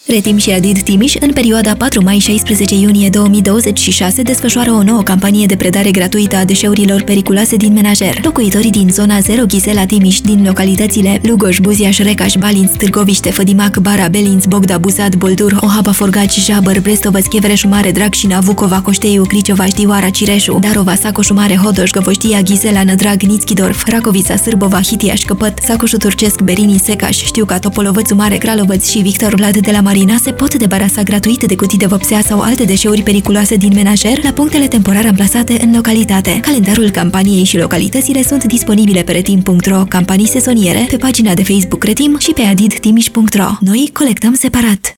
Retim și Adid Timiș, în perioada 4 mai-16 iunie 2026, desfășoară o nouă campanie de predare gratuită a deșeurilor periculoase din menajer. Locuitorii din zona 0 Ghisela Timiș, din localitățile Lugoș, Buziaș, Recaș, Balinț, Târgoviște, Fădimac, Bara, Belinț, Bogda, Buzat, Boldur, Ohaba, Forgaci, Jabăr, Brestova, Schevere, Șumare, Dragșina, Vucova, Coșteiu, Criceva, Știoara, Cireșu, Darova, Saco, Șumare, Hodoș, Găvoștia, Ghisela, Nădrag, Nițchidorf, Racovița, Sârbova, Hitiaș, Căpăt, Sacoșu Turcesc, Berini, Secaș, Știuca, Topolovățu Mare, Kralovăț și Victor Vlad de la Marina se pot debarasa gratuit de cutii de vopsea sau alte deșeuri periculoase din menajer la punctele temporar amplasate în localitate. Calendarul campaniei și localitățile sunt disponibile pe retim.ro, campanii sezoniere, pe pagina de Facebook Retim și pe adidtimiș.ro. Noi colectăm separat.